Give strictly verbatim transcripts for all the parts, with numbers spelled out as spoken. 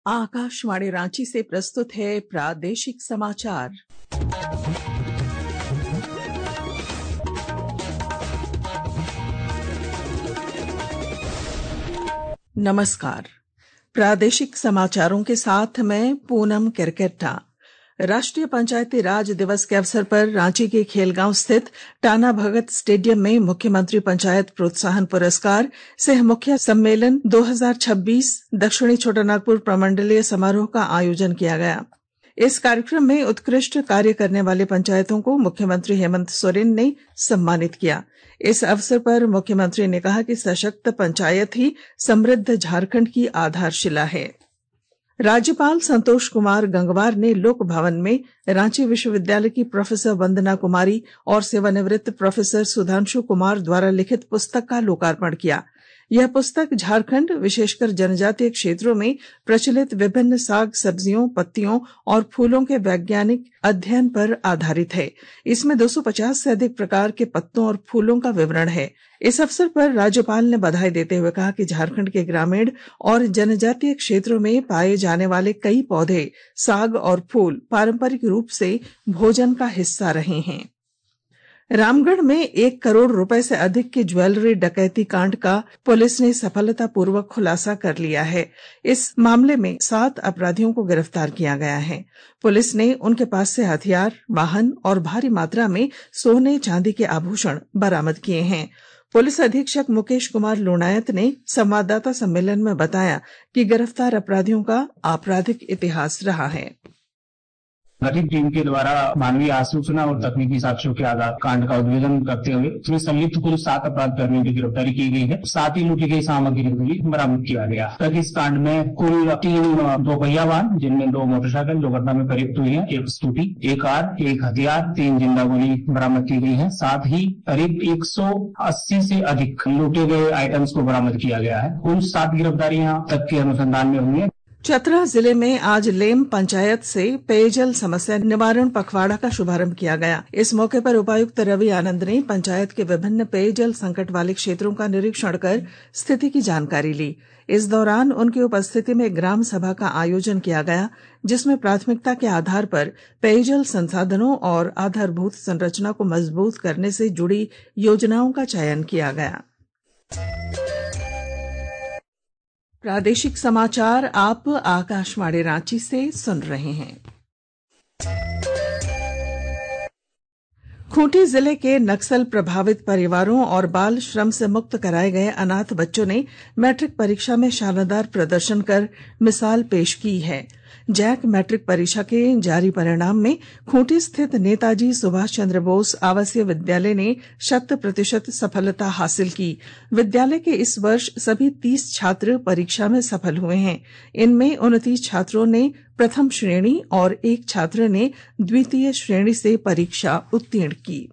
आकाशवाणी रांची से प्रस्तुत है प्रादेशिक समाचार। नमस्कार, प्रादेशिक समाचारों के साथ मैं पूनम किरकेट्टा। राष्ट्रीय पंचायती राज दिवस के अवसर पर रांची के खेलगांव स्थित टाना भगत स्टेडियम में मुख्यमंत्री पंचायत प्रोत्साहन पुरस्कार सह मुख्य सम्मेलन दो हज़ार छब्बीस दक्षिणी छोटानागपुर प्रमंडलीय समारोह का आयोजन किया गया। इस कार्यक्रम में उत्कृष्ट कार्य करने वाले पंचायतों को मुख्यमंत्री हेमंत सोरेन ने सम्मानित किया। इस अवसर पर मुख्यमंत्री ने कहा कि सशक्त पंचायत ही समृद्ध झारखंड की आधारशिला है। राज्यपाल संतोष कुमार गंगवार ने लोक भवन में रांची विश्वविद्यालय की प्रोफेसर वंदना कुमारी और सेवानिवृत्त प्रोफेसर सुधांशु कुमार द्वारा लिखित पुस्तक का लोकार्पण किया। यह पुस्तक झारखंड विशेषकर जनजातीय क्षेत्रों में प्रचलित विभिन्न साग सब्जियों, पत्तियों और फूलों के वैज्ञानिक अध्ययन पर आधारित है। इसमें दो सौ पचास से अधिक प्रकार के पत्तों और फूलों का विवरण है। इस अवसर पर राज्यपाल ने बधाई देते हुए कहा कि झारखंड के ग्रामीण और जनजातीय क्षेत्रों में पाए जाने वाले कई पौधे, साग और फूल पारंपरिक रूप से भोजन का हिस्सा रहे हैं। रामगढ़ में एक करोड़ रुपए से अधिक की ज्वेलरी डकैती कांड का पुलिस ने सफलतापूर्वक खुलासा कर लिया है। इस मामले में सात अपराधियों को गिरफ्तार किया गया है। पुलिस ने उनके पास से हथियार, वाहन और भारी मात्रा में सोने चांदी के आभूषण बरामद किए हैं। पुलिस अधीक्षक मुकेश कुमार लुणायत ने संवाददाता सम्मेलन में बताया कि गिरफ्तार अपराधियों का आपराधिक इतिहास रहा है। गठित टीम के द्वारा मानवीय आसूचना और तकनीकी साक्ष्यों के आधार कांड का उद्भेदन करते हुए इसमें संलिप्त कुल सात अपराध कर्मियों की गिरफ्तारी की गई है। साथ ही लूटी गई सामग्री भी बरामद किया गया। तक इस कांड में कुल तीन दो पहिया वाहन, जिनमें दो मोटरसाइकिल दुर्घटना में प्रयुक्त हुई है, एक स्कूटी, एक कार, एक हथियार, तीन जिंदा गोली बरामद की गई है। साथ ही करीब एक सौ अस्सी से अधिक लूटे गए आइटम्स को बरामद किया गया है। कुल सात गिरफ्तारियां तक के अनुसंधान में हुई है। चतरा जिले में आज लेम पंचायत से पेयजल समस्या निवारण पखवाड़ा का शुभारंभ किया गया। इस मौके पर उपायुक्त रवि आनंद ने पंचायत के विभिन्न पेयजल संकट वाले क्षेत्रों का निरीक्षण कर स्थिति की जानकारी ली। इस दौरान उनकी उपस्थिति में ग्राम सभा का आयोजन किया गया, जिसमें प्राथमिकता के आधार पर पेयजल संसाधनों और आधारभूत संरचना को मजबूत करने से जुड़ी योजनाओं का चयन किया गया। प्रादेशिक समाचार आप आकाशवाणी रांची से सुन रहे हैं। खूंटी जिले के नक्सल प्रभावित परिवारों और बाल श्रम से मुक्त कराए गए अनाथ बच्चों ने मैट्रिक परीक्षा में शानदार प्रदर्शन कर मिसाल पेश की है। जैक मैट्रिक परीक्षा के जारी परिणाम में खूंटी स्थित नेताजी सुभाष चंद्र बोस आवासीय विद्यालय ने शत प्रतिशत सफलता हासिल की। विद्यालय के इस वर्ष सभी तीस छात्र परीक्षा में सफल हुए हैं। इनमें उनतीस छात्रों ने प्रथम श्रेणी और एक छात्र ने द्वितीय श्रेणी से परीक्षा उत्तीर्ण की।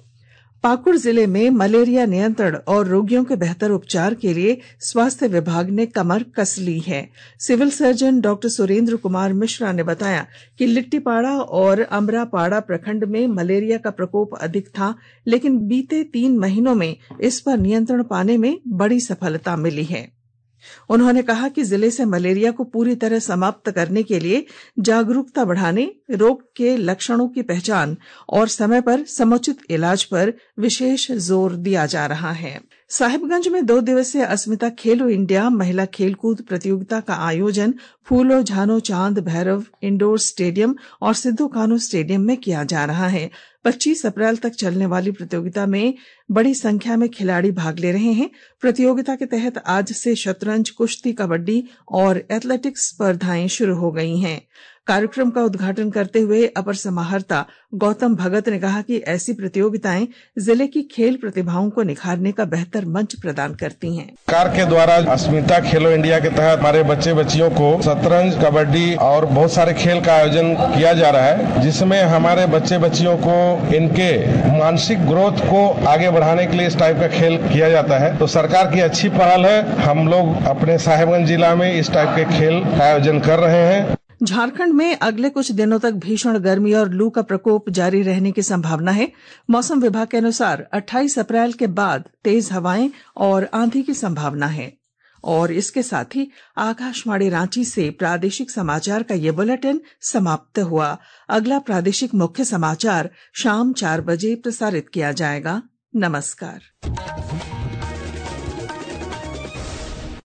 पाकुड़ जिले में मलेरिया नियंत्रण और रोगियों के बेहतर उपचार के लिए स्वास्थ्य विभाग ने कमर कस ली है। Civil surgeon doctor Surendra Kumar Mishra ने बताया कि लिट्टीपाड़ा और अमरापाड़ा प्रखंड में मलेरिया का प्रकोप अधिक था, लेकिन बीते तीन महीनों में इस पर नियंत्रण पाने में बड़ी सफलता मिली है। उन्होंने कहा कि जिले से मलेरिया को पूरी तरह समाप्त करने के लिए जागरूकता बढ़ाने, रोग के लक्षणों की पहचान और समय पर समुचित इलाज पर विशेष जोर दिया जा रहा है। साहिबगंज में दो दिवसीय अस्मिता खेलो इंडिया महिला खेलकूद प्रतियोगिता का आयोजन फूलो झानो चांद भैरव इंडोर स्टेडियम और सिद्धू कान्हू स्टेडियम में किया जा रहा है। पच्चीस अप्रैल तक चलने वाली प्रतियोगिता में बड़ी संख्या में खिलाड़ी भाग ले रहे हैं। प्रतियोगिता के तहत आज से शतरंज, कुश्ती, कबड्डी और एथलेटिक्स स्पर्धाएं शुरू हो गई हैं। कार्यक्रम का उद्घाटन करते हुए अपर समाहर्ता गौतम भगत ने कहा कि ऐसी प्रतियोगिताएं जिले की खेल प्रतिभाओं को निखारने का बेहतर मंच प्रदान करती हैं। सरकार के द्वारा अस्मिता खेलो इंडिया के तहत हमारे बच्चे बच्चियों को शतरंज, कबड्डी और बहुत सारे खेल का आयोजन किया जा रहा है, जिसमें हमारे बच्चे बच्चियों को इनके मानसिक ग्रोथ को आगे बढ़ाने के लिए इस टाइप का खेल किया जाता है। तो सरकार की अच्छी पहल है। हम लोग अपने साहिबगंज जिला में इस टाइप के खेल का आयोजन कर रहे हैं। झारखंड में अगले कुछ दिनों तक भीषण गर्मी और लू का प्रकोप जारी रहने की संभावना है। मौसम विभाग के अनुसार अट्ठाईस अप्रैल के बाद तेज हवाएं और आंधी की संभावना है। और इसके साथ ही आकाशवाणी रांची से प्रादेशिक समाचार का ये बुलेटिन समाप्त हुआ। अगला प्रादेशिक मुख्य समाचार शाम चार बजे प्रसारित किया जाएगा। नमस्कार।